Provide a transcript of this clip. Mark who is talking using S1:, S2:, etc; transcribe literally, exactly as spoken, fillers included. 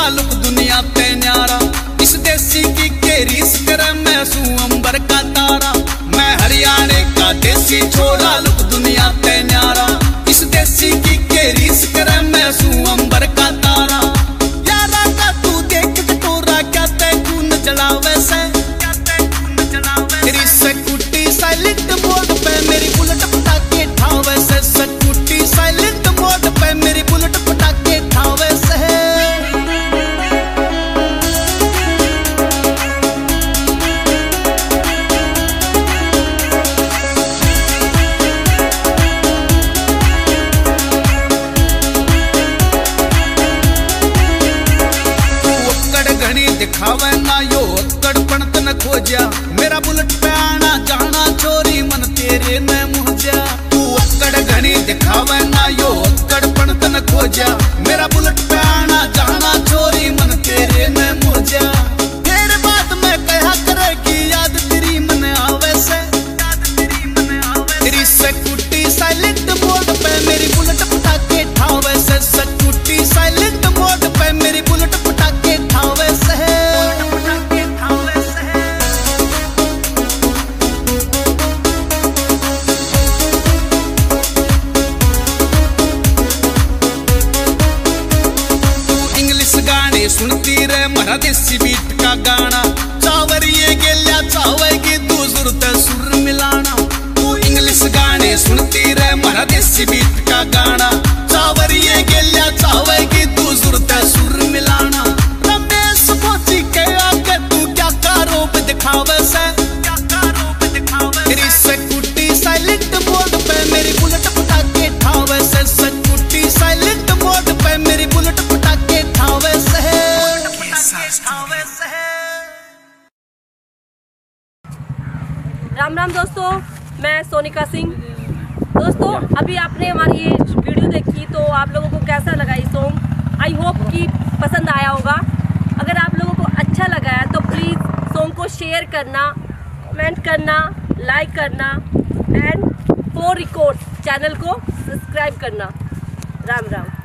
S1: छोरा लुक दुनिया ते न्यारा, इस देसी की केरीस करे मैं सू अंबर का तारा। मैं हरियाणे का देसी छोरा लुक दुनिया ते न्यारा, इस देसी की केरीस करे मैं सू अंबर का तारा। यारा का तू देख कटोरा क्या ते खून जलावे से, तेरी स्कूटी साइलेंट मोड पे मेरी बुलेट पटाके ठावे से, स्कूटी साइलेंट मोड पे मेरी बुलेट पटाके ठावे से। दिखावे ना यो अक्कड़ पणत न खोजा, मेरा बुलेट पे आना जाना छोरी मन तेरे न मुझा। तू अक्कड़ घनी दिखावे ना यो अक्कड़ पणत न खोजा, मेरा बुलेट पे आना जाना छोरी मन तेरे न मुझा। फिर बात में कहा करे कि याद तेरी मन आवे से, तेरी स्कूटी साइलेंट मोड पे मेरी बुलेट पटाके ठावे से, स्कूटी साइलेंट मोड पे मेरी बुलेट पटाके ठावे से। सुनती रे मरा देसी बीट का गाना, चावरिए गेल्या चावेगी तू सुरत सुर मिलाना। तू इंग्लिश गाने सुनती रे मरा देसी बीट का गाना, चावरिए गेल्या चावेगी तू सुरत सुर मिलाना। रमेश पहुंची के आगे तू क्या कारोब दिखावे से, तेरी स्कूटी साइलेंट मोड पे मेरी बुलेट पटाके ठावे से, स्कूटी साइलेंट मोड पे मेरी बुलेट पटाके ठावे से।
S2: राम राम दोस्तों, मैं सोनिका सिंह। दोस्तों अभी आपने हमारी ये वीडियो देखी तो आप लोगों को कैसा लगा ये सॉन्ग? आई होप कि पसंद आया होगा। अगर आप लोगों को अच्छा लगा है तो प्लीज़ सॉन्ग को शेयर करना, कमेंट करना, लाइक करना एंड फॉर रिकॉर्ड चैनल को सब्सक्राइब करना। राम राम।